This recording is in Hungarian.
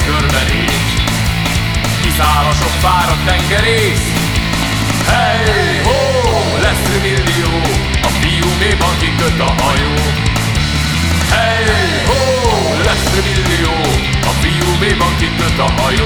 körbenéz. Kiszáll a sok fáradt tengerész. Hey, ho, lesz millió, a fiú mélyban kiköt a hajó. Hey, ho, lesz millió, a fiú mélyban kiköt a hajó.